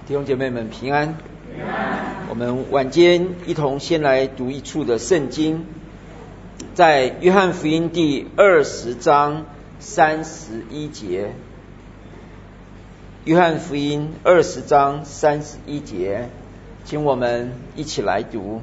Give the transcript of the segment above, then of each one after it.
弟兄姐妹们平安。我们晚间一同先来读一处的圣经，在约翰福音第20章31节。约翰福音20章31节，请我们一起来读。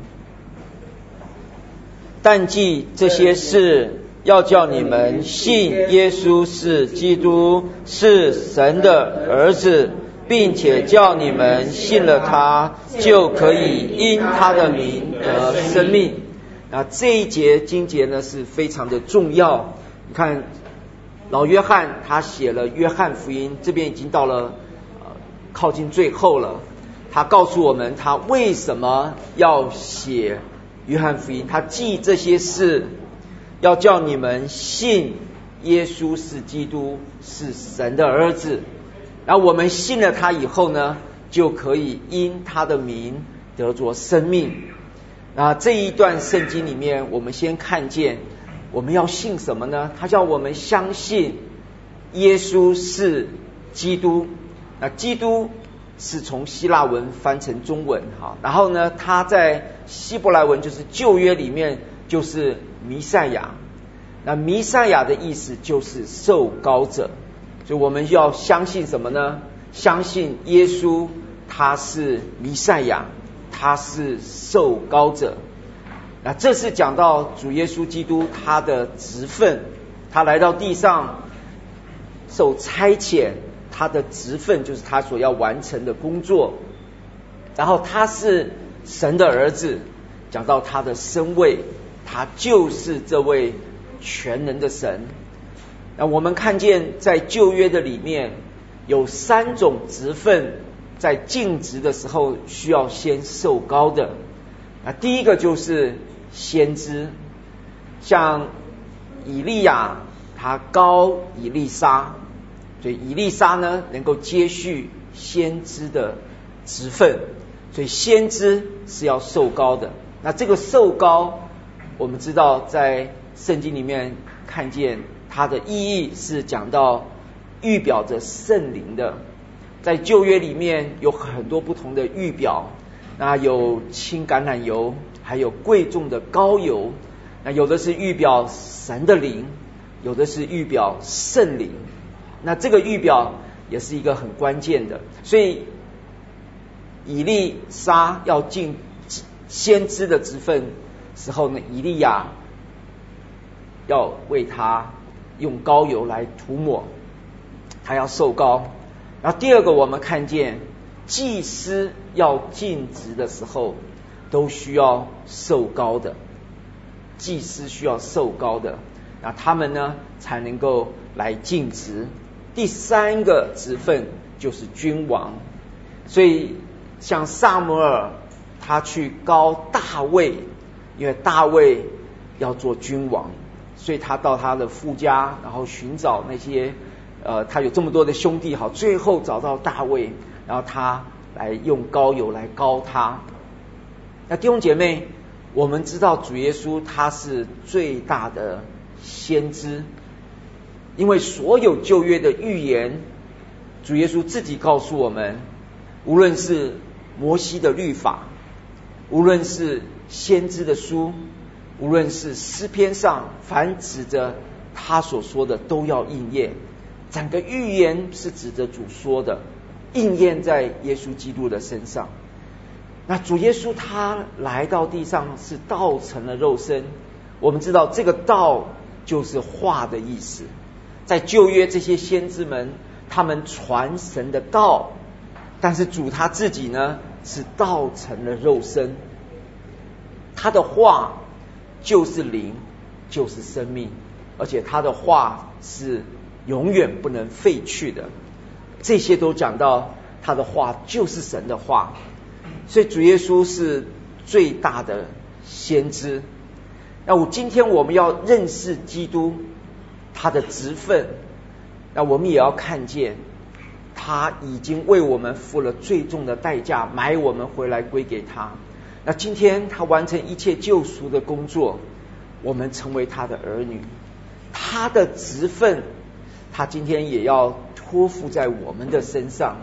但记这些事，要叫你们信耶稣是基督，是神的儿子，并且叫你们信了他，就可以因他的名得生命。那这一节经节呢是非常的重要。你看老约翰他写了约翰福音，这边已经到了靠近最后了。他告诉我们他为什么要写约翰福音，他记这些事，要叫你们信耶稣是基督，是神的儿子。然后我们信了他以后呢，就可以因他的名得着生命。那这一段圣经里面，我们先看见我们要信什么呢？他叫我们相信耶稣是基督。那基督是从希腊文翻成中文，然后呢，他在希伯来文就是旧约里面就是弥赛亚。那弥赛亚的意思就是受膏者。所以我们要相信什么呢？相信耶稣他是弥赛亚，他是受膏者。那这是讲到主耶稣基督他的职分，他来到地上受差遣，他的职分就是他所要完成的工作。然后他是神的儿子，讲到他的身位，他就是这位全能的神。那我们看见在旧约的里面有3种职分，在尽职的时候需要先受膏的。那第一个就是先知，像以利亚他膏以利沙，所以以利沙呢能够接续先知的职分，所以先知是要受膏的。那这个受膏我们知道在圣经里面看见它的意义是讲到预表着圣灵的。在旧约里面有很多不同的预表，那有轻橄榄油，还有贵重的膏油，那有的是预表神的灵，有的是预表圣灵。那这个预表也是一个很关键的。所以以利沙要进先知的职分时候呢，以利亚要为他用膏油来涂抹，他要受膏。然后第二个我们看见祭司要尽职的时候都需要受膏的，祭司需要受膏的，那他们呢才能够来尽职。第3个职分就是君王。所以像撒母耳他去膏大卫，因为大卫要做君王，所以他到他的父家，然后寻找那些他有这么多的兄弟，好，最后找到大卫，然后他来用膏油来膏他。那弟兄姐妹，我们知道主耶稣他是最大的先知，因为所有旧约的预言，主耶稣自己告诉我们，无论是摩西的律法，无论是先知的书，无论是诗篇上，凡指着他所说的都要应验。整个预言是指着主说的，应验在耶稣基督的身上。那主耶稣他来到地上是道成了肉身，我们知道这个道就是话的意思。在旧约这些先知们他们传神的道，但是主他自己呢是道成了肉身，他的话就是灵，就是生命，而且他的话是永远不能废去的。这些都讲到他的话就是神的话。所以主耶稣是最大的先知。那今天我们要认识基督他的职分，那我们也要看见他已经为我们付了最重的代价，买我们回来归给他。那今天他完成一切救赎的工作，我们成为他的儿女，他的职分他今天也要托付在我们的身上。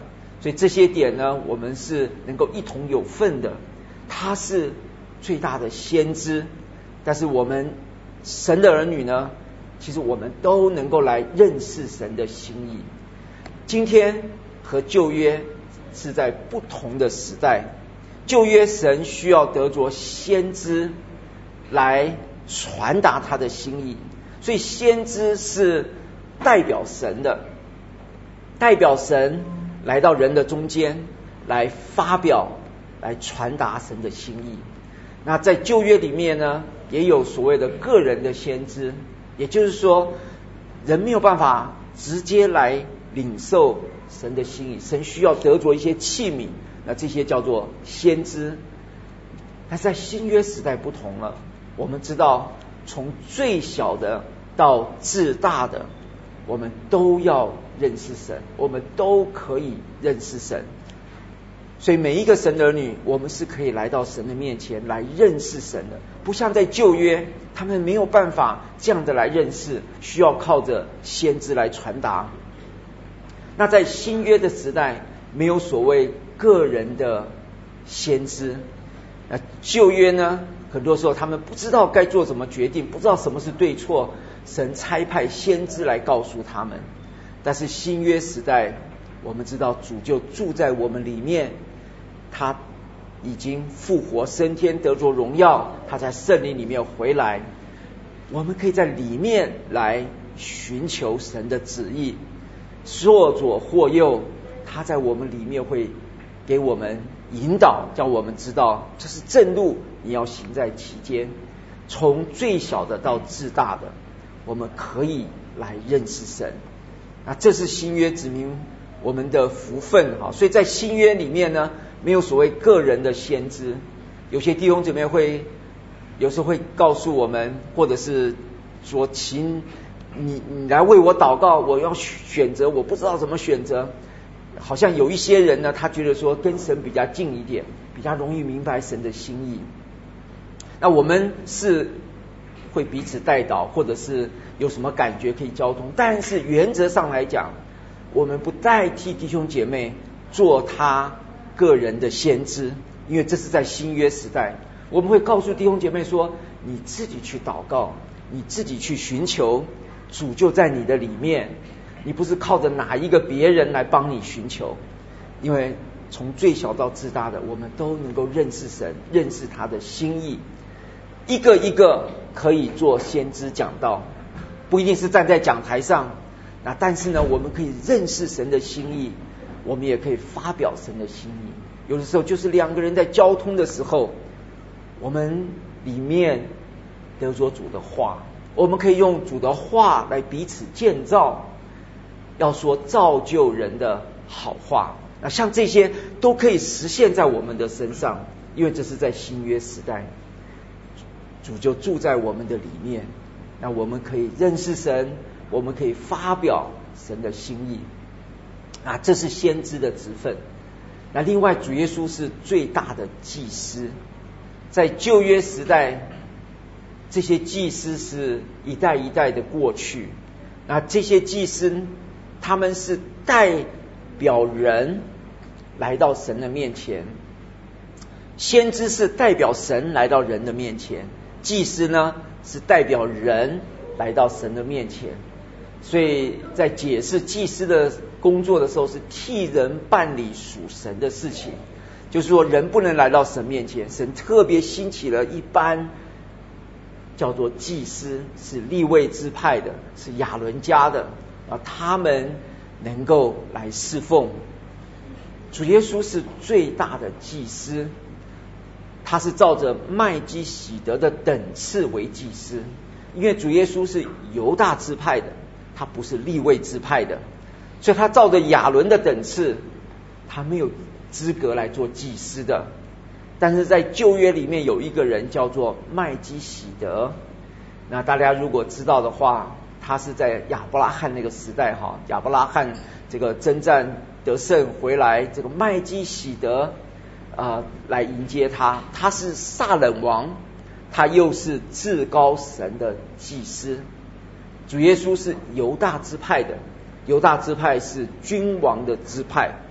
所以这些点呢，我们是能够一同有份的。他是最大的先知，但是我们神的儿女呢，其实我们都能够来认识神的心意。今天和旧约是在不同的时代，旧约神需要得着先知来传达他的心意，所以先知是代表神的，代表神来到人的中间，来发表，来传达神的心意。那在旧约里面呢，也有所谓的个人的先知，也就是说人没有办法直接来领受神的心意，神需要得着一些器皿，那这些叫做先知。但是在新约时代不同了，我们知道从最小的到至大的，我们都要认识神，我们都可以认识神。所以每一个神的儿女，我们是可以来到神的面前来认识神的，不像在旧约，他们没有办法这样的来认识，需要靠着先知来传达。那在新约的时代，没有所谓个人的先知。那旧约呢，很多时候他们不知道该做什么决定，不知道什么是对错，神差派先知来告诉他们。但是新约时代，我们知道主就住在我们里面，他已经复活升天得着荣耀，他在圣灵里面回来，我们可以在里面来寻求神的旨意，或左或右，他在我们里面会给我们引导，叫我们知道这是正路，你要行在其间。从最小的到至大的，我们可以来认识神。那这是新约指明我们的福分。所以在新约里面呢，没有所谓个人的先知。有些弟兄姐妹会有时候会告诉我们，或者是说请你来为我祷告，我要选择，我不知道怎么选择。好像有一些人呢，他觉得说跟神比较近一点，比较容易明白神的心意。那我们是会彼此代祷，或者是有什么感觉可以交通，但是原则上来讲，我们不代替弟兄姐妹做他个人的先知，因为这是在新约时代，我们会告诉弟兄姐妹说，你自己去祷告，你自己去寻求，主就在你的里面，你不是靠着哪一个别人来帮你寻求。因为从最小到至大的，我们都能够认识神，认识他的心意，一个一个可以做先知讲道，不一定是站在讲台上，那但是呢，我们可以认识神的心意，我们也可以发表神的心意。有的时候就是两个人在交通的时候，我们里面得着主的话，我们可以用主的话来彼此建造，要说造就人的好话。那像这些都可以实现在我们的身上，因为这是在新约时代，主就住在我们的里面，那我们可以认识神，我们可以发表神的心意。啊，这是先知的职分。那另外主耶稣是最大的祭司，在旧约时代，这些祭司是一代一代的过去，那这些祭司他们是代表人来到神的面前，先知是代表神来到人的面前，祭司呢是代表人来到神的面前。所以在解释祭司的工作的时候，是替人办理属神的事情，就是说人不能来到神面前，神特别兴起了一班叫做祭司，是利未支派的，是亚伦家的，他们能够来侍奉。主耶稣是最大的祭司，他是照着麦基洗德的等次为祭司，因为主耶稣是犹大支派的，他不是利未支派的，所以他照着亚伦的等次，他没有资格来做祭司的。但是在旧约里面有一个人叫做麦基洗德，那大家如果知道的话，他是在亚伯拉罕那个时代，亚伯拉罕这个征战得胜回来，这个麦基洗德来迎接他，他是撒冷王，他又是至高神的祭司。主耶稣是犹大支派的，犹大支派是君王的支派，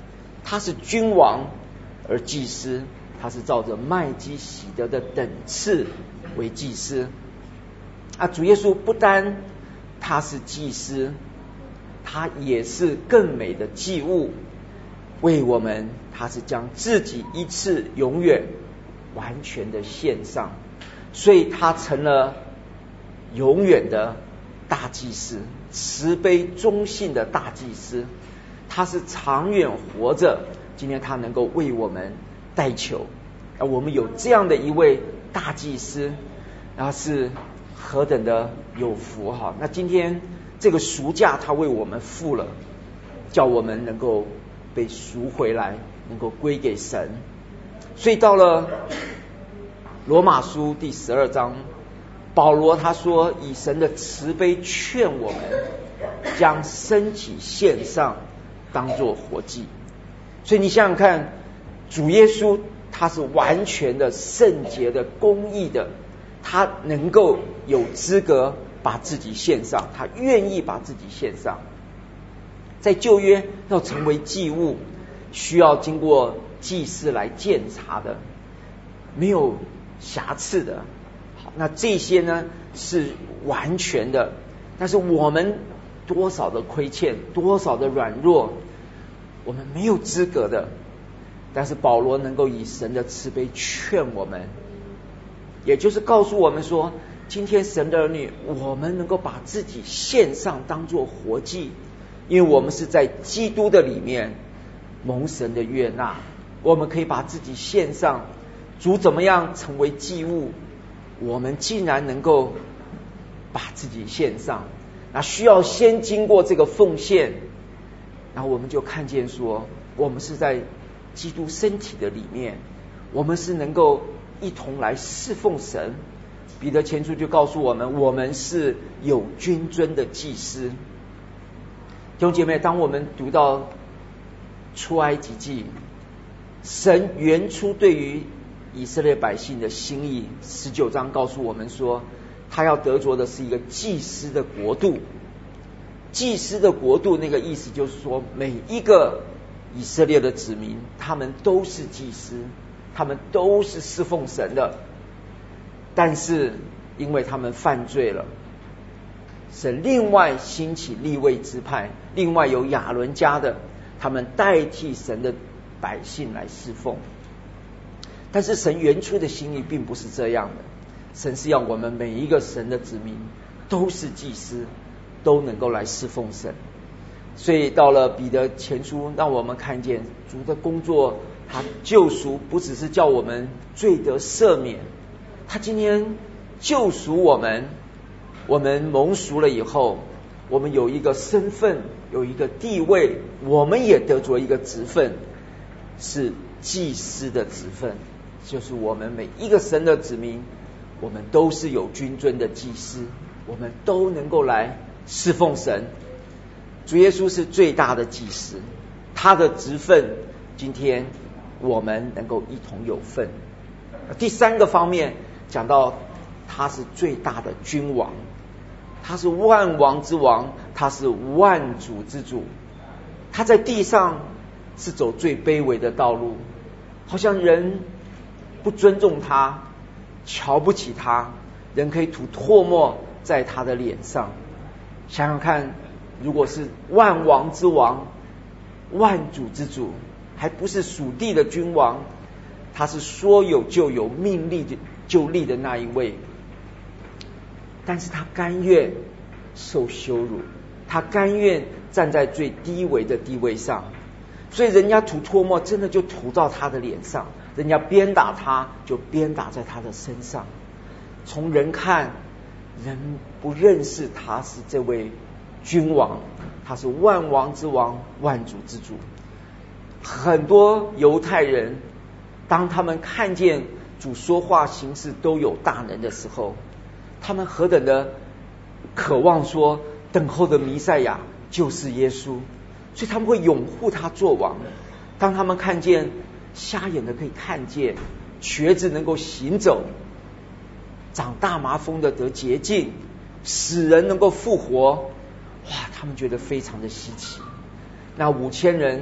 他是君王，而祭司他是照着麦基洗德的等次为祭司。主耶稣不单他是祭司，他也是更美的祭物，为我们他是将自己一次永远完全的献上，所以他成了永远的大祭司，慈悲忠信的大祭司。他是长远活着，今天他能够为我们代求。我们有这样的一位大祭司，然后是何等的有福哈！那今天这个赎价他为我们付了，叫我们能够被赎回来，能够归给神。所以到了罗马书第12章，保罗他说，以神的慈悲劝我们将身体献上，当作活祭。所以你想想看，主耶稣他是完全的圣洁的公义的，他能够有资格把自己献上，他愿意把自己献上。在旧约要成为祭物，需要经过祭司来鉴察的，没有瑕疵的。好，那这些呢是完全的，但是我们多少的亏欠，多少的软弱，我们没有资格的。但是保罗能够以神的慈悲劝我们，也就是告诉我们说，今天神的儿女，我们能够把自己献上当作活祭，因为我们是在基督的里面蒙神的悦纳，我们可以把自己献上。主怎么样成为祭物，我们竟然能够把自己献上，那需要先经过这个奉献，然后我们就看见说，我们是在基督身体的里面，我们是能够一同来侍奉神。彼得前书就告诉我们，我们是有君尊的祭司。弟兄姐妹，当我们读到出埃及记，神原初对于以色列百姓的心意，19章告诉我们说，他要得着的是一个祭司的国度。祭司的国度，那个意思就是说，每一个以色列的子民，他们都是祭司，他们都是侍奉神的。但是因为他们犯罪了，神另外兴起利未支派，另外有亚伦家的，他们代替神的百姓来侍奉。但是神原初的心意并不是这样的，神是要我们每一个神的子民都是祭司，都能够来侍奉神。所以到了彼得前书，让我们看见主的工作，他救赎不只是叫我们罪得赦免，他今天救赎我们，我们蒙赎了以后，我们有一个身份，有一个地位，我们也得着一个职分，是祭司的职分，就是我们每一个神的子民，我们都是有君尊的祭司，我们都能够来侍奉神。主耶稣是最大的祭司，他的职分今天我们能够一同有份。第三个方面讲到他是最大的君王，他是万王之王，他是万主之主。他在地上是走最卑微的道路，好像人不尊重他，瞧不起他，人可以吐唾沫在他的脸上。想想看，如果是万王之王，万主之主，还不是属地的君王，他是说有就有，命立就立的那一位。但是他甘愿受羞辱，他甘愿站在最低微的地位上，所以人家吐唾沫真的就吐到他的脸上，人家鞭打他就鞭打在他的身上。从人看，人不认识他是这位君王，他是万王之王，万主之主。很多犹太人当他们看见主说话行事都有大能的时候，他们何等的渴望说等候的弥赛亚就是耶稣，所以他们会拥护他做王。当他们看见瞎眼的可以看见，瘸子能够行走，长大麻风的得洁净，死人能够复活，哇，他们觉得非常的稀奇。那5000人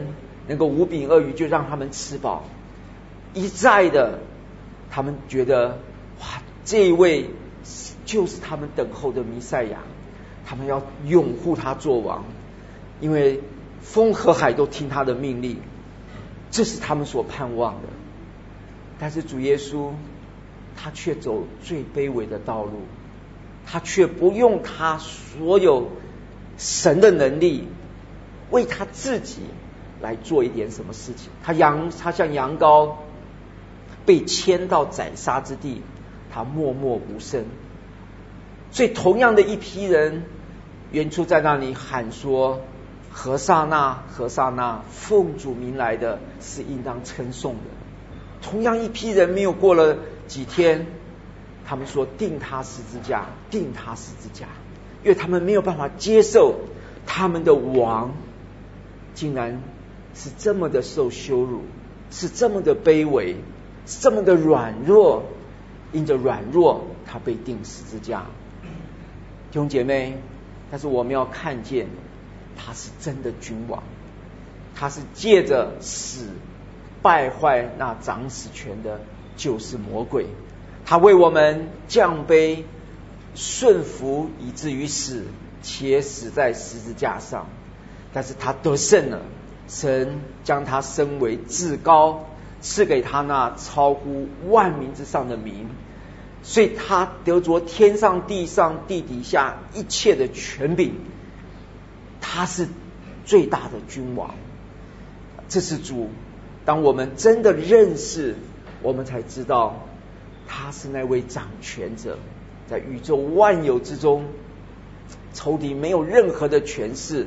能够5饼2鱼就让他们吃饱，一再的他们觉得哇，这一位就是他们等候的弥赛亚，他们要拥护他做王，因为风和海都听他的命令，这是他们所盼望的。但是主耶稣他却走最卑微的道路，他却不用他所有神的能力为他自己来做一点什么事情。他像羊羔被牵到宰杀之地，他默默无声。所以同样的一批人，原初在那里喊说，何撒那何撒那，奉主名来的是应当称颂的。同样一批人，没有过了几天，他们说钉他十字架，钉他十字架，因为他们没有办法接受他们的王竟然是这么的受羞辱，是这么的卑微，是这么的软弱，因着软弱他被钉十字架。弟兄姐妹，但是我们要看见他是真的君王，他是借着死败坏那掌死权的就是魔鬼，他为我们降卑顺服以至于死，且死在十字架上。但是他得胜了，神将他升为至高，赐给他那超乎万民之上的名，所以他得着天上地上地底下一切的权柄，他是最大的君王。这是主，当我们真的认识，我们才知道他是那位掌权者，在宇宙万有之中，仇敌没有任何的权势，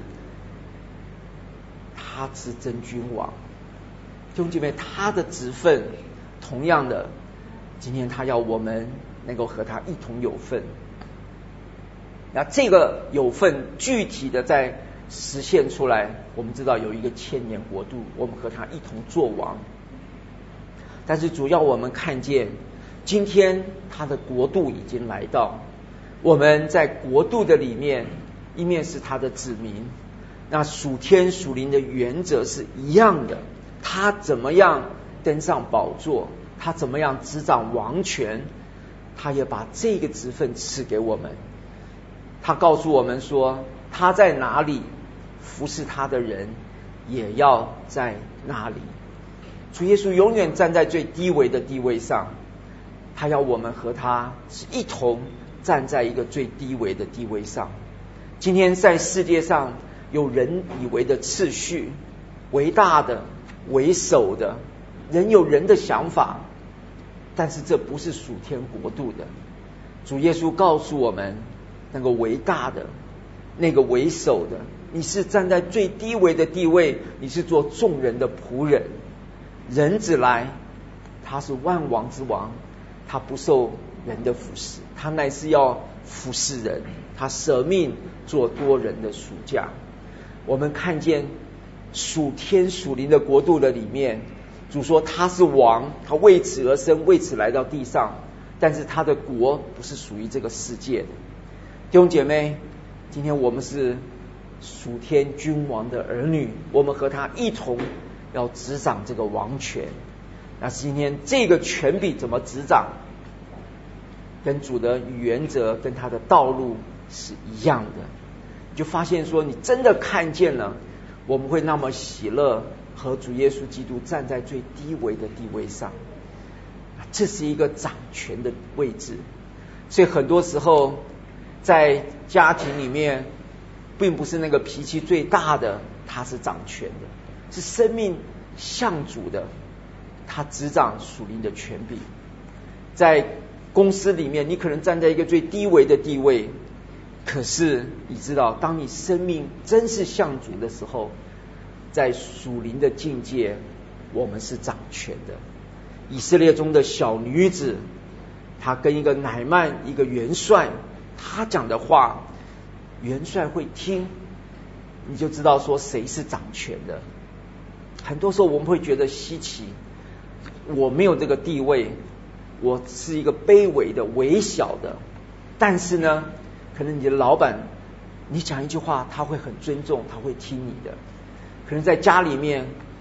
他是真君王。弟兄姐妹，他的职分同样的，今天他要我们能够和他一同有份。那这个有份具体的在实现出来，我们知道有一个千年国度，我们和他一同作王。但是主要我们看见今天他的国度已经来到，我们在国度的里面，一面是他的子民，那属天属灵的原则是一样的，他怎么样登上宝座，他怎么样执掌王权，他也把这个职分赐给我们。他告诉我们说，他在哪里，服侍他的人也要在那里。主耶稣永远站在最低微的地位上，他要我们和他是一同站在一个最低微的地位上。今天在世界上有人以为的次序，为大的为首的，人有人的想法，但是这不是属天国度的。主耶稣告诉我们，那个为大的，那个为首的，你是站在最低微的地位，你是做众人的仆人。人子来，他是万王之王，他不受人的服侍，他乃是要服侍人，他舍命做多人的赎价。我们看见属天属灵的国度的里面，主说他是王，他为此而生，为此来到地上，但是他的国不是属于这个世界的。弟兄姐妹，今天我们是属天君王的儿女，我们和他一同要执掌这个王权。那今天这个权柄怎么执掌，跟主的原则跟他的道路是一样的。你就发现说，你真的看见了，我们会那么喜乐，和主耶稣基督站在最低微的地位上。这是一个掌权的位置。所以很多时候在家庭里面，并不是那个脾气最大的他是掌权的，是生命向主的，他执掌属灵的权柄。在公司里面，你可能站在一个最低微的地位，可是你知道，当你生命真是向主的时候，在属灵的境界，我们是掌权的。以色列中的小女子，她跟一个乃曼，一个元帅，她讲的话，元帅会听，你就知道说谁是掌权的。很多时候我们会觉得稀奇，我没有这个地位，我是一个卑微的微小的，但是呢，可能你的老板你讲一句话他会很尊重，他会听你的。可能在家里面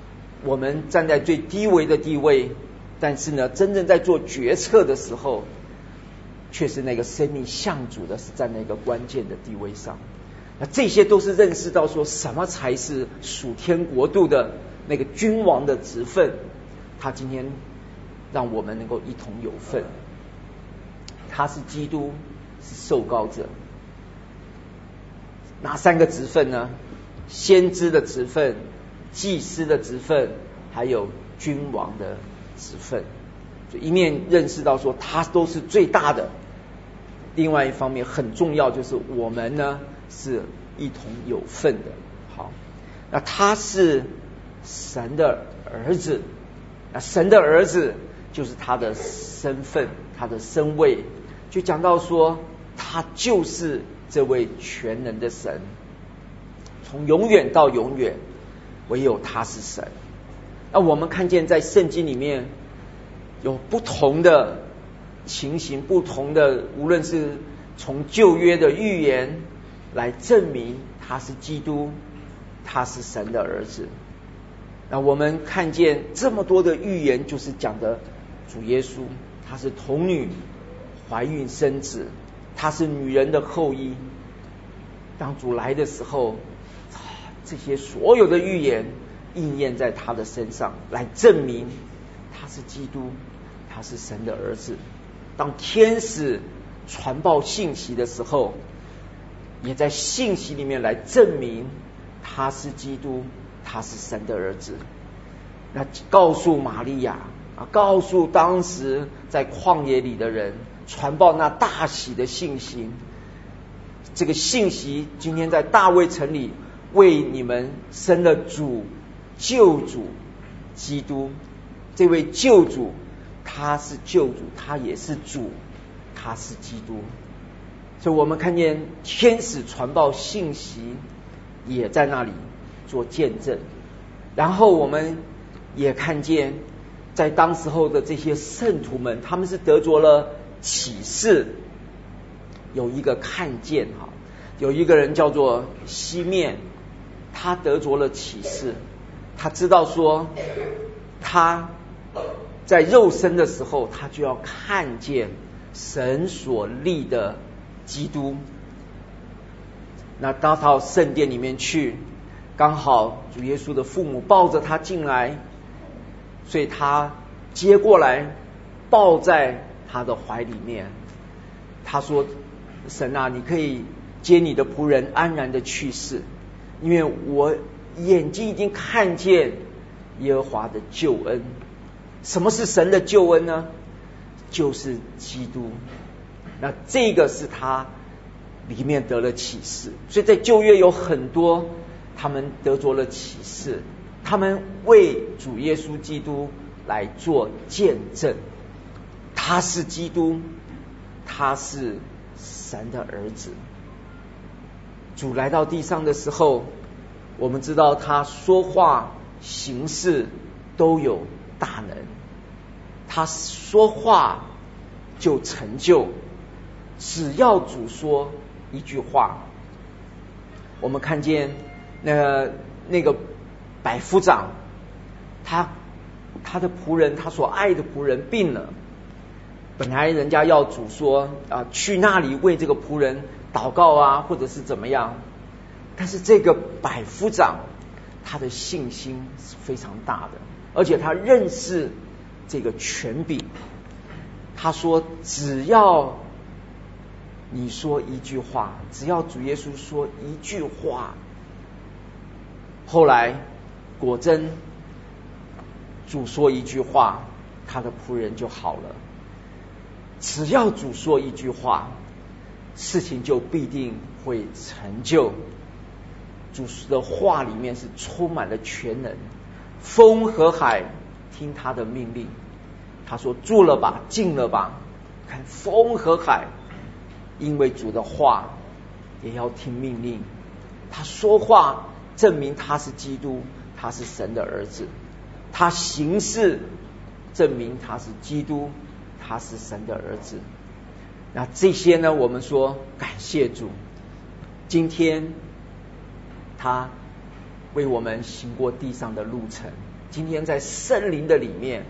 我们站在最低微的地位，但是呢，真正在做决策的时候，却是那个生命向主的是在那个关键的地位上。那这些都是认识到说什么才是属天国度的那个君王的职分，他今天让我们能够一同有份。他是基督，是受膏者。哪三个职分呢？先知的职分、祭司的职分，还有君王的职分。就一面认识到说他都是最大的，另外一方面很重要就是我们呢是一同有份的。好，那他是神的儿子，那神的儿子就是他的身份，他的身位，就讲到说他就是这位全能的神，从永远到永远唯有他是神。那我们看见在圣经里面有不同的情形，不同的无论是从旧约的预言来证明他是基督，他是神的儿子。那我们看见这么多的预言，就是讲的主耶稣，他是童女怀孕生子，他是女人的后裔。当主来的时候，这些所有的预言应验在他的身上，来证明他是基督，他是神的儿子。当天使传报信息的时候，也在信息里面来证明他是基督，他是神的儿子。那告诉玛利亚，告诉当时在旷野里的人，传报那大喜的信息。这个信息今天在大卫城里为你们生了主，救主基督。这位救主他是救主，他也是主，他是基督。所以我们看见天使传报信息也在那里做见证，然后我们也看见在当时候的这些圣徒们，他们是得着了启示。有一个看见，有一个人叫做西面，他得着了启示，他知道说他在肉身的时候，他就要看见神所立的基督。那到圣殿里面去，刚好主耶稣的父母抱着他进来，所以他接过来抱在他的怀里面。他说，神啊，你可以接你的仆人安然的去世，因为我眼睛已经看见耶和华的救恩。什么是神的救恩呢？就是基督。那这个是他里面得了启示。所以在旧约有很多他们得着了启示，他们为主耶稣基督来做见证。他是基督，他是神的儿子。主来到地上的时候，我们知道他说话行事都有大能，他说话就成就，只要主说一句话。我们看见那个百夫长，他的仆人，他所爱的仆人病了，本来人家要主说去那里为这个仆人祷告啊，或者是怎么样，但是这个百夫长他的信心是非常大的，而且他认识这个权柄。他说只要你说一句话，只要主耶稣说一句话。后来果真主说一句话，他的仆人就好了。只要主说一句话，事情就必定会成就。主的话里面是充满了全能，风和海听他的命令。他说住了吧，静了吧，看风和海因为主的话也要听命令。他说话证明他是基督，他是神的儿子。他行事证明他是基督，他是神的儿子。那这些呢，我们说感谢主，今天他为我们行过地上的路程， 今天在圣灵的里面，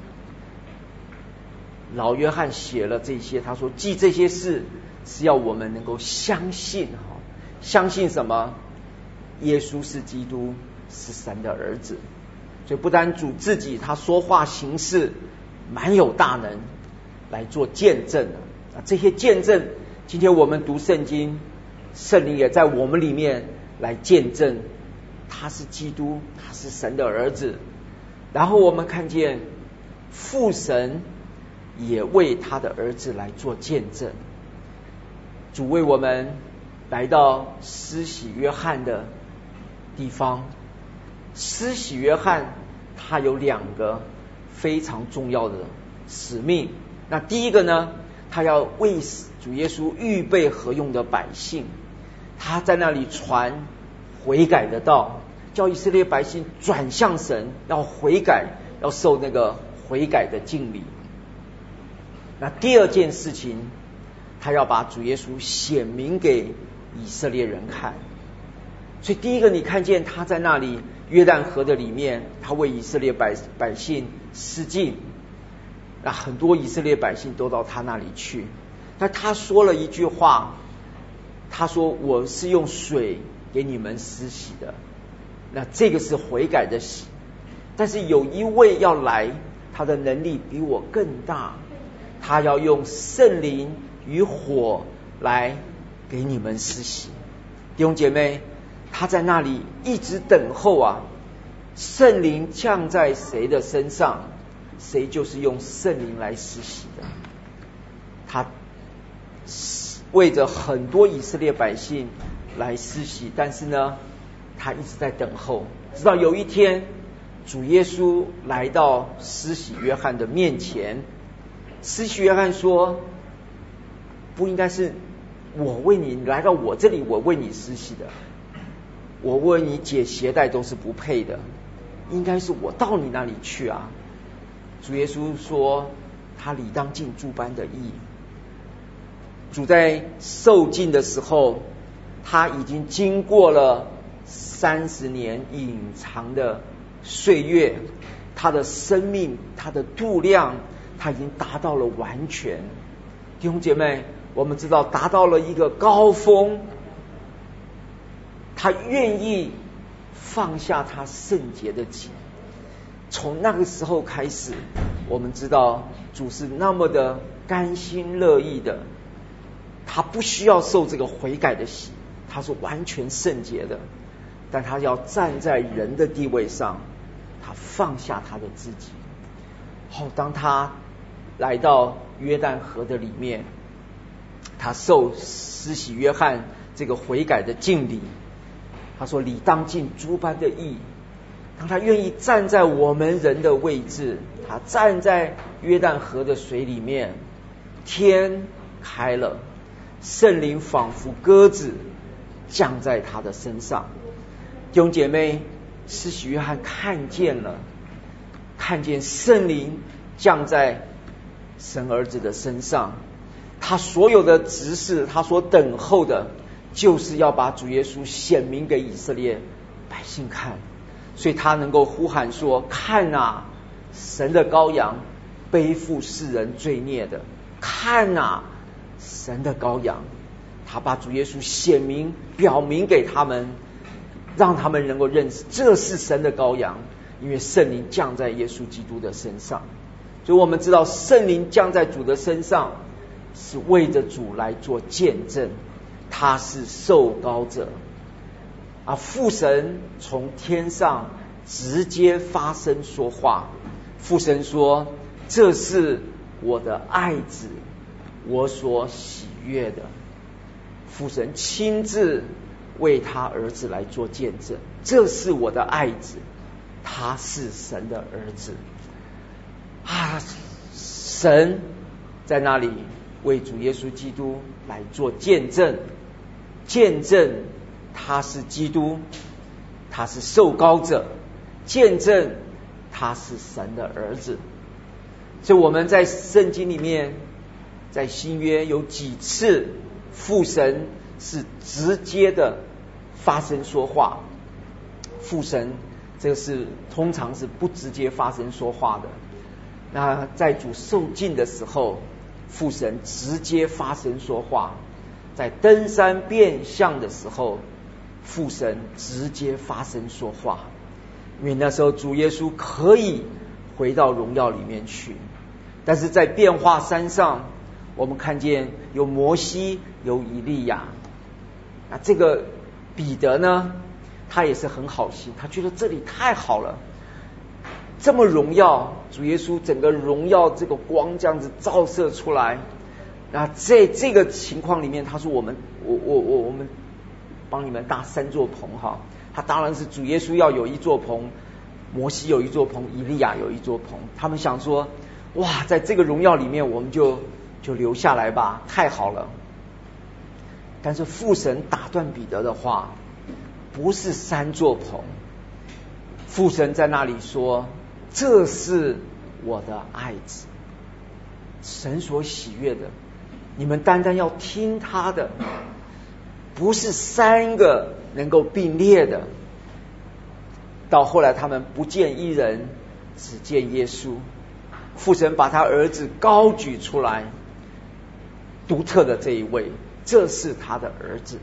老约翰写了这些，他说记这些事是要我们能够相信，相信什么？耶稣是基督，是神的儿子。所以不单主自己他说话行事蛮有大能来做见证的，这些见证今天我们读圣经，圣灵也在我们里面来见证他是基督，他是神的儿子。然后我们看见父神也为他的儿子来做见证。主为我们来到施洗约翰的地方，施洗约翰他有2个非常重要的使命。那第一个呢，他要为主耶稣预备合用的百姓，他在那里传悔改的道，叫以色列百姓转向神，要悔改，要受那个悔改的敬礼。那第二件事情，他要把主耶稣显明给以色列人看。所以第一个，你看见他在那里约旦河的里面，他为以色列百姓施浸，那很多以色列百姓都到他那里去。那他说了一句话，他说我是用水给你们施洗的，那这个是悔改的洗。但是有一位要来，他的能力比我更大，他要用圣灵与火来给你们施洗。弟兄姐妹，他在那里一直等候啊，圣灵降在谁的身上，谁就是用圣灵来施洗的。他为着很多以色列百姓来施洗，但是呢，他一直在等候，直到有一天主耶稣来到施洗约翰的面前。施洗约翰说，不应该是我为你来到我这里，我为你施洗的，我为你解鞋带都是不配的，应该是我到你那里去啊。主耶稣说，他理当尽诸般的义。主在受尽的时候，他已经经过了30年隐藏的岁月，他的生命，他的度量，他已经达到了完全。弟兄姐妹，我们知道达到了一个高峰，他愿意放下他圣洁的己。从那个时候开始，我们知道主是那么的甘心乐意的，他不需要受这个悔改的洗，他是完全圣洁的，但他要站在人的地位上，他放下他的自己。当他来到约旦河的里面，他受施洗约翰这个悔改的敬礼，他说理当尽诸般的义。当他愿意站在我们人的位置，他站在约旦河的水里面，天开了，圣灵仿佛鸽子降在他的身上。弟兄姐妹，施洗约翰看见了，看见圣灵降在神儿子的身上，他所有的执事，他所等候的就是要把主耶稣显明给以色列百姓看。所以他能够呼喊说，看啊，神的羔羊，背负世人罪孽的，看啊，神的羔羊。他把主耶稣显明表明给他们，让他们能够认识这是神的羔羊，因为圣灵降在耶稣基督的身上。所以我们知道圣灵降在主的身上，是为着主来做见证，他是受膏者。父神从天上直接发声说话，父神说，这是我的爱子，我所喜悦的。父神亲自为他儿子来做见证，这是我的爱子，他是神的儿子。神在那里为主耶稣基督来做见证，见证他是基督，他是受膏者，见证他是神的儿子。所以我们在圣经里面，在新约有几次父神是直接的发声说话。父神这个是通常是不直接发声说话的。那在主受尽的时候，父神直接发声说话；在登山变相的时候，父神直接发声说话。因为那时候主耶稣可以回到荣耀里面去，但是在变化山上，我们看见有摩西，有以利亚。那这个彼得呢，他也是很好心，他觉得这里太好了，这么荣耀，主耶稣整个荣耀这个光这样子照射出来。那在这个情况里面，他说我们帮你们搭3座棚哈。他当然是主耶稣要有1座棚，摩西有1座棚，以利亚有1座棚。他们想说，哇，在这个荣耀里面，我们就留下来吧，太好了。但是父神打断彼得的话，不是3座棚。父神在那里说，这是我的爱子，神所喜悦的，你们单单要听他的，不是3个能够并列的。到后来他们不见一人，只见耶稣。父神把他儿子高举出来，独特的这一位，这是他的儿子。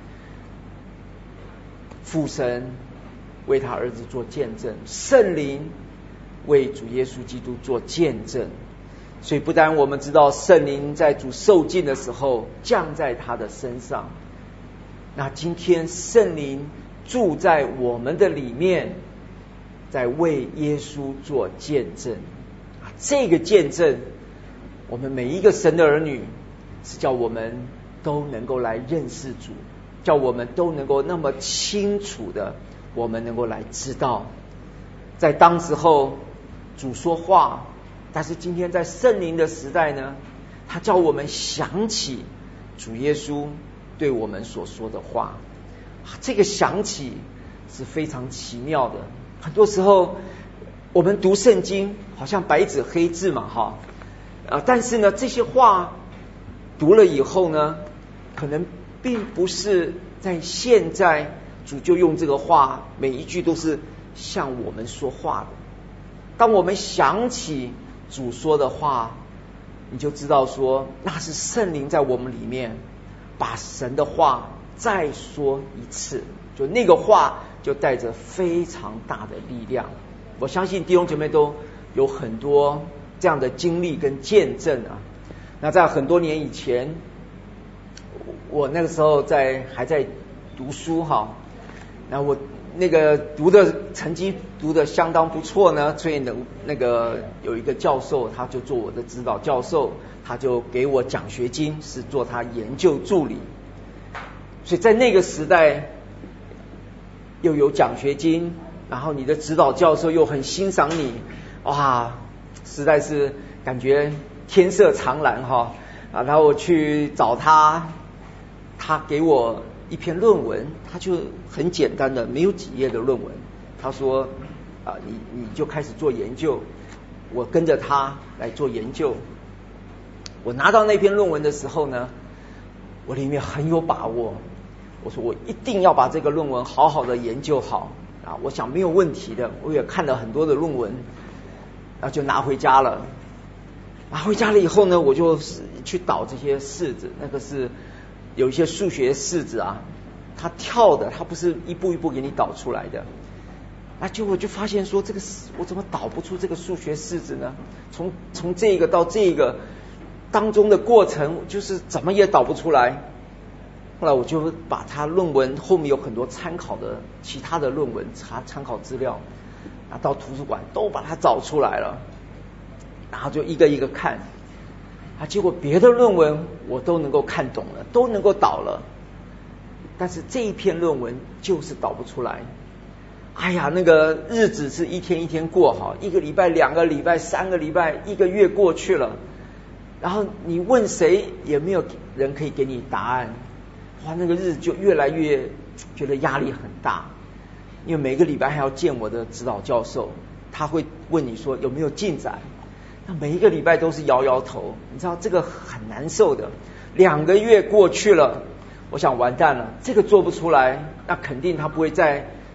父神为他儿子做见证，圣灵为主耶稣基督做见证。所以不但我们知道圣灵在主受尽的时候降在他的身上，那今天圣灵住在我们的里面，在为耶稣做见证。这个见证，我们每一个神的儿女，是叫我们都能够来认识主，叫我们都能够那么清楚的，我们能够来知道。在当时候主说话，但是今天在圣灵的时代呢，他叫我们想起主耶稣对我们所说的话。这个想起是非常奇妙的。很多时候我们读圣经好像白纸黑字嘛哈，但是呢这些话读了以后呢，可能并不是在现在主就用这个话每一句都是向我们说话的。当我们想起主说的话，你就知道说那是圣灵在我们里面把神的话再说一次，就那个话就带着非常大的力量。我相信弟兄姐妹都有很多这样的经历跟见证啊。那在很多年以前，我那个时候还在读书哈，那我那个成绩读的相当不错呢，所以那个有一个教授，他就做我的指导教授，他就给我奖学金，是做他研究助理。所以在那个时代又有奖学金，然后你的指导教授又很欣赏你，哇，实在是感觉天色常蓝哈。然后我去找他，他给我一篇论文，他就很简单的没有几页的论文，他说你就开始做研究。我跟着他来做研究。我拿到那篇论文的时候呢，我里面很有把握，我说我一定要把这个论文好好的研究好啊！我想没有问题的。我也看了很多的论文，然后就拿回家了。拿回家了以后呢，我就去导这些式子，那个是有一些数学式子啊，它跳的，它不是一步一步给你导出来的。那结果我就发现说，我怎么导不出这个数学式子呢？从这个到这个当中的过程，就是怎么也导不出来。后来我就把他论文后面有很多参考的其他的论文参考资料，到图书馆都把它找出来了，然后就一个一个看，结果别的论文我都能够看懂了，都能够导了，但是这一篇论文就是导不出来。哎呀，那个日子是一天一天过好，1个礼拜、2个礼拜、3个礼拜、1个月过去了，然后你问谁也没有人可以给你答案。哇，那个日子就越来越觉得压力很大，因为每个礼拜还要见我的指导教授，他会问你说有没有进展，那每一个礼拜都是摇摇头，你知道这个很难受的。2个月过去了，我想完蛋了，这个做不出来，那肯定他不会再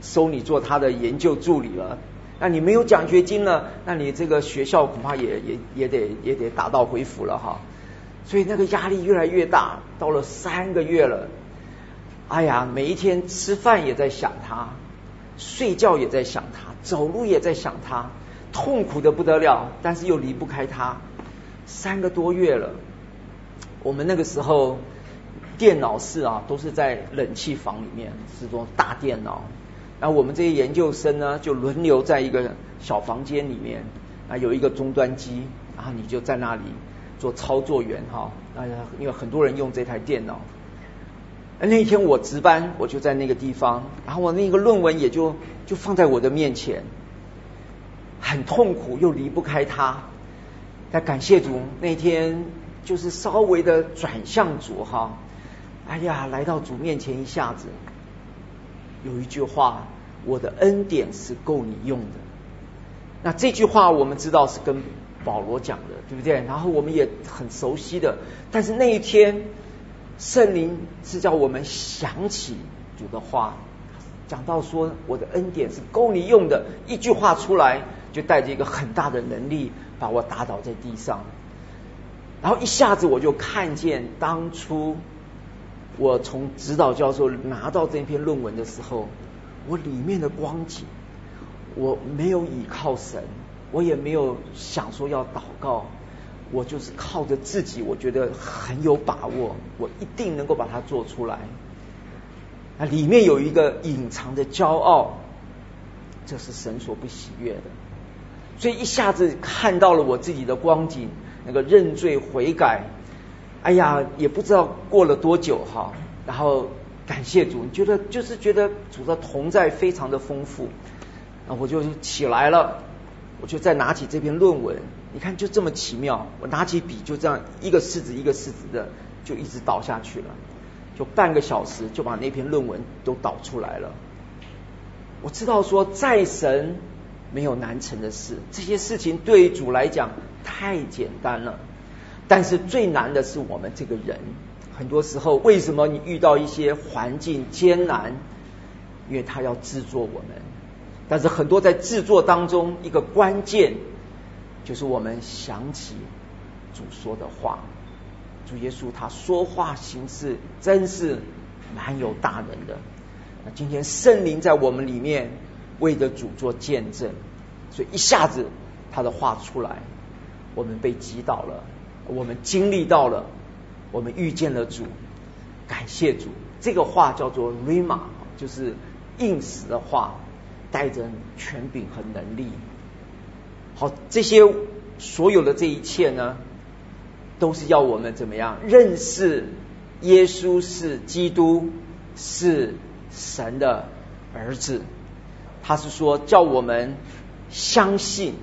收你做他的研究助理了。那你没有奖学金了，那你这个学校恐怕也得打道回府了哈。所以那个压力越来越大，到了3个月了，哎呀，每一天吃饭也在想他，睡觉也在想他，走路也在想他，痛苦的不得了，但是又离不开他。3个多月了，我们那个时候电脑室啊都是在冷气房里面，是这种大电脑。然后我们这些研究生呢，就轮流在一个小房间里面，啊，有一个终端机，然后你就在那里做操作员哈。因为很多人用这台电脑。那一天我值班，我就在那个地方，然后我那个论文也就放在我的面前，很痛苦又离不开它。但感谢主，那天就是稍微的转向主哈，哎呀，来到主面前一下子。有一句话，我的恩典是够你用的。那这句话我们知道是跟保罗讲的，对不对？然后我们也很熟悉的。但是那一天，圣灵是叫我们想起主的话，讲到说我的恩典是够你用的，一句话出来就带着一个很大的能力把我打倒在地上。然后一下子我就看见当初我从指导教授拿到这篇论文的时候，我里面的光景，我没有倚靠神，我也没有想说要祷告，我就是靠着自己，我觉得很有把握，我一定能够把它做出来。那里面有一个隐藏的骄傲，这是神所不喜悦的。所以一下子看到了我自己的光景，那个认罪悔改，哎呀，也不知道过了多久哈，然后感谢主，觉得主的同在非常的丰富。那我就起来了，我就再拿起这篇论文，你看就这么奇妙，我拿起笔就这样一个式子一个式子的就一直导下去了，就半个小时就把那篇论文都导出来了。我知道说在神没有难成的事，这些事情对主来讲太简单了。但是最难的是我们这个人，很多时候为什么你遇到一些环境艰难？因为他要制作我们。但是很多在制作当中，一个关键就是我们想起主说的话。主耶稣他说话行事真是蛮有大能的。那今天圣灵在我们里面为着主做见证，所以一下子他的话出来，我们被击倒了，我们经历到了，我们遇见了主，感谢主。这个话叫做 Rhema， 就是应时的话，带着权柄和能力。好，这些所有的这一切呢，都是要我们怎么样认识耶稣是基督，是神的儿子。他是说叫我们相信，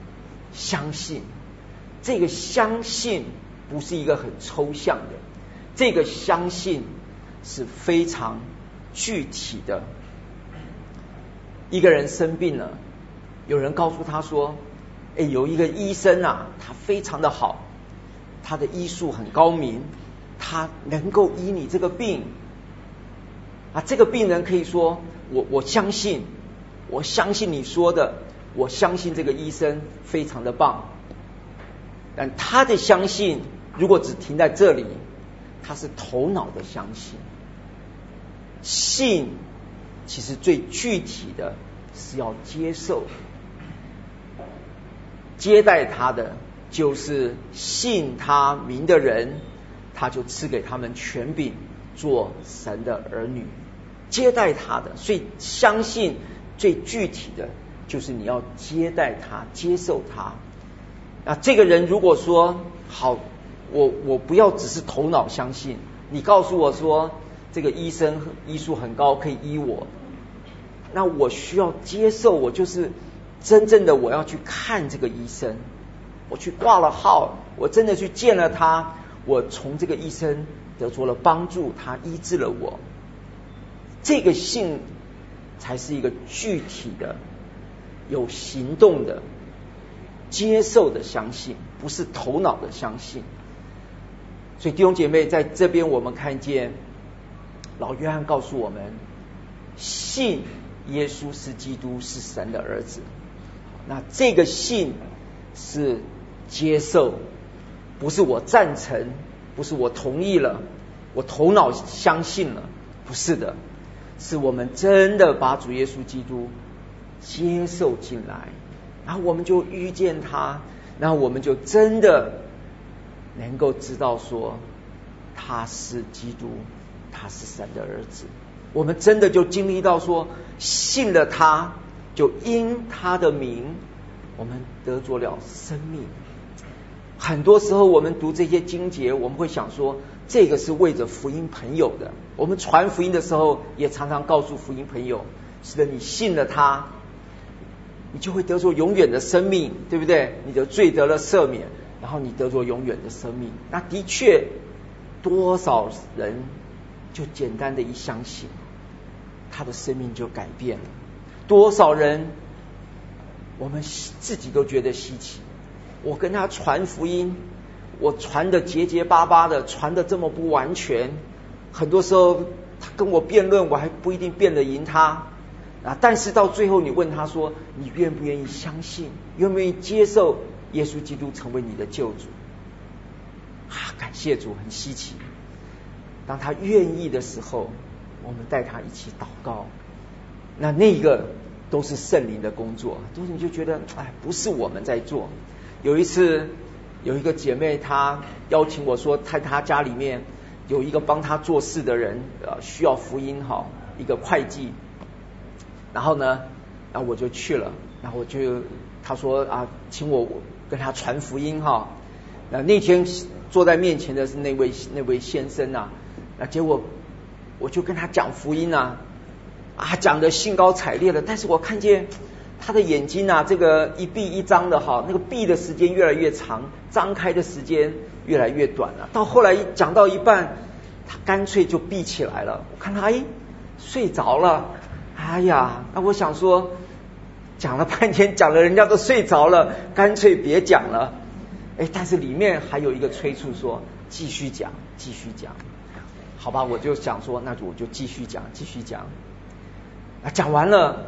这个相信不是一个很抽象的，这个相信是非常具体的。一个人生病了，有人告诉他说，有一个医生啊，他非常的好，他的医术很高明，他能够医你这个病啊。这个病人可以说，我相信你说的，我相信这个医生非常的棒。但他的相信如果只停在这里，他是头脑的相信。信其实最具体的是要接受，接待他的就是信他名的人，他就赐给他们权柄做神的儿女，接待他的。所以相信最具体的就是你要接待他，接受他。那这个人如果说好，我不要只是头脑相信，你告诉我说这个医生医术很高可以医我，那我需要接受，我就是真正的我要去看这个医生，我去挂了号，我真的去见了他，我从这个医生得着了帮助，他医治了我。这个信才是一个具体的有行动的接受的相信，不是头脑的相信。所以弟兄姐妹，在这边我们看见老约翰告诉我们，信耶稣是基督，是神的儿子。那这个信是接受，不是我赞成，不是我同意了，我头脑相信了，不是的，是我们真的把主耶稣基督接受进来，然后我们就遇见他，然后我们就真的能够知道说他是基督，他是神的儿子。我们真的就经历到说，信了他，就因他的名，我们得着了生命。很多时候我们读这些经节，我们会想说，这个是为着福音朋友的。我们传福音的时候，也常常告诉福音朋友，是的，你信了他，你就会得着永远的生命，对不对？你的罪得了赦免，然后你得着永远的生命。那的确，多少人就简单的一相信，他的生命就改变了。多少人我们自己都觉得稀奇，我跟他传福音，我传的结结巴巴的，传的这么不完全，很多时候他跟我辩论，我还不一定辩得赢他啊。但是到最后你问他说，你愿不愿意相信，愿不愿意接受耶稣基督成为你的救主啊？感谢主，很稀奇。当他愿意的时候，我们带他一起祷告，那个都是圣灵的工作，都是你就觉得不是我们在做。有一次有一个姐妹，她邀请我说，在她家里面有一个帮她做事的人需要福音一个会计，然后我就去了，然后她说请我跟她传福音那天坐在面前的是那位先生那结果我就跟他讲福音讲得兴高采烈的，但是我看见他的眼睛这个一闭一张的那个闭的时间越来越长，张开的时间越来越短了。到后来讲到一半，他干脆就闭起来了。我看他睡着了，那我想说，讲了半天，讲了人家都睡着了，干脆别讲了。但是里面还有一个催促说继续讲，继续讲。好吧，我就想说，那我就继续讲，继续讲。讲完了，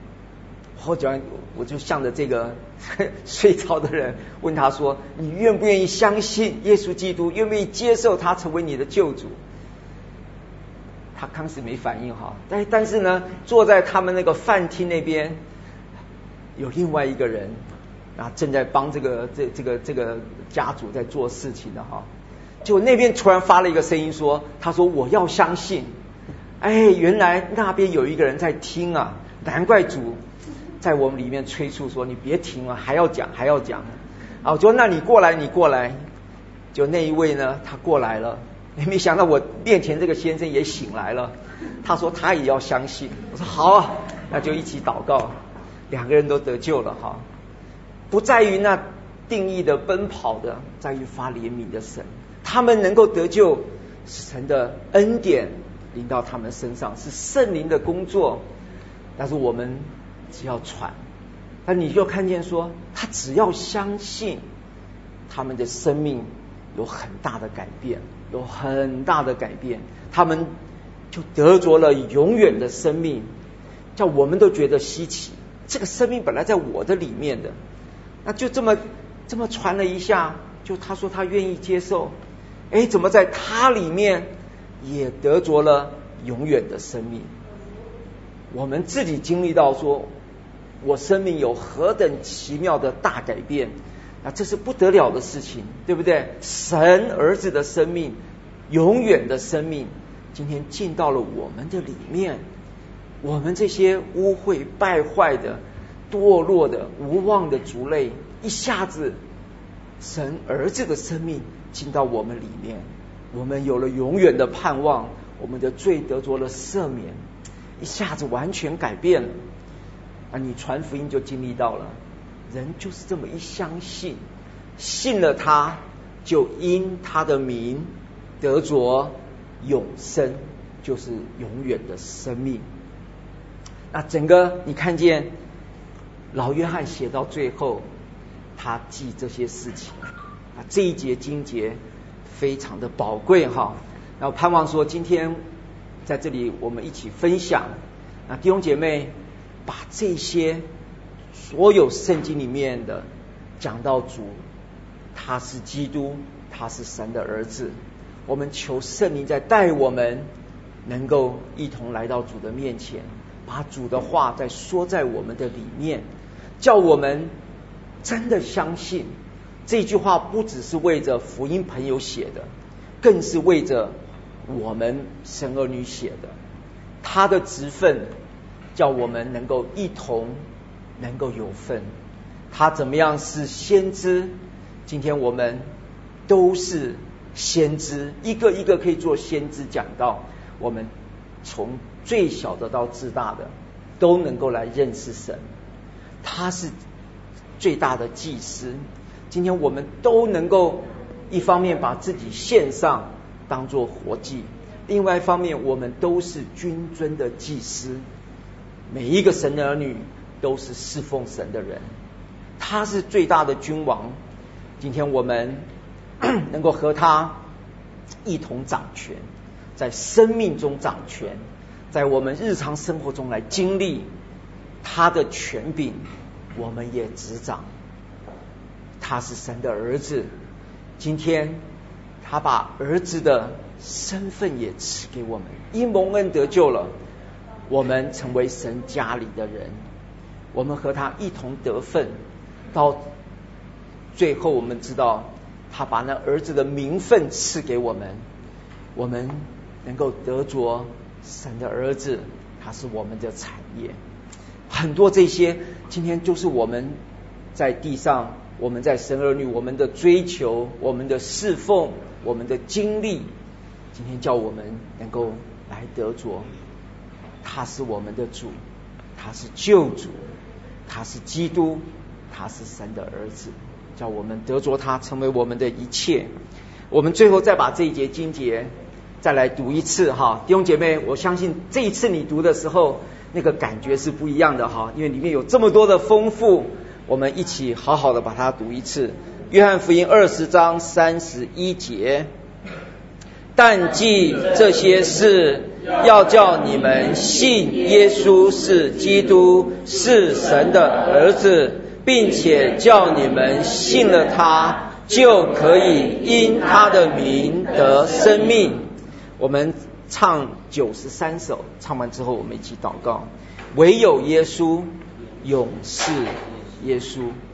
我就向着这个睡着的人问他说，你愿不愿意相信耶稣基督，愿不愿意接受他成为你的救主？他当时没反应但是呢，坐在他们那个饭厅那边有另外一个人正在帮这个家族在做事情的结果那边突然发了一个声音说，他说我要相信。原来那边有一个人在听难怪主在我们里面催促说，你别停还要讲，还要讲。我说那你过来，你过来。就那一位呢，他过来了，没想到我面前这个先生也醒来了，他说他也要相信。我说好那就一起祷告，两个人都得救了不在于那定义的奔跑的，在于发怜悯的神。他们能够得救，是神的恩典临到他们身上，是圣灵的工作。但是我们只要传，那你就看见说，他只要相信，他们的生命有很大的改变，有很大的改变，他们就得着了永远的生命。叫我们都觉得稀奇，这个生命本来在我的里面的，那就这么传了一下，就他说他愿意接受，怎么在他里面也得着了永远的生命？我们自己经历到说，我生命有何等奇妙的大改变，这是不得了的事情，对不对？神儿子的生命，永远的生命，今天进到了我们的里面。我们这些污秽败坏的、堕落的、无望的族类，一下子神儿子的生命进到我们里面，我们有了永远的盼望，我们的罪得着了赦免，一下子完全改变了。你传福音就经历到了，人就是这么一相信，信了他，就因他的名得着永生，就是永远的生命。那整个你看见老约翰写到最后，他记这些事情这一节经节非常的宝贵然后盼望说今天在这里我们一起分享那弟兄姐妹，把这些所有圣经里面的讲到主，他是基督，他是神的儿子，我们求圣灵在带我们能够一同来到主的面前，把主的话再说在我们的里面，叫我们真的相信这句话不只是为着福音朋友写的，更是为着我们神儿女写的。他的职分叫我们能够一同能够有份。他怎么样是先知？今天我们都是先知，一个一个可以做先知讲道，我们从最小的到至大的都能够来认识神。他是最大的祭司，今天我们都能够一方面把自己献上当作活祭，另外一方面我们都是君尊的祭司，每一个神的儿女都是侍奉神的人。他是最大的君王，今天我们能够和他一同掌权，在生命中掌权，在我们日常生活中来经历他的权柄，我们也执掌。他是神的儿子，今天他把儿子的身份也赐给我们，因蒙恩得救了，我们成为神家里的人，我们和他一同得分。到最后我们知道他把那儿子的名分赐给我们，我们能够得着神的儿子，他是我们的产业。很多这些今天就是我们在地上，我们在神儿女，我们的追求，我们的侍奉，我们的经历，今天叫我们能够来得着。他是我们的主，他是救主，他是基督，他是神的儿子，叫我们得着他，成为我们的一切。我们最后再把这一节经节再来读一次哈，弟兄姐妹，我相信这一次你读的时候那个感觉是不一样的哈，因为里面有这么多的丰富，我们一起好好的把它读一次。约翰福音20章31节，但记这些事，要叫你们信耶稣是基督，是神的儿子，并且叫你们信了他，就可以因他的名得生命。我们唱93首，唱完之后我们一起祷告。唯有耶稣，永是耶稣。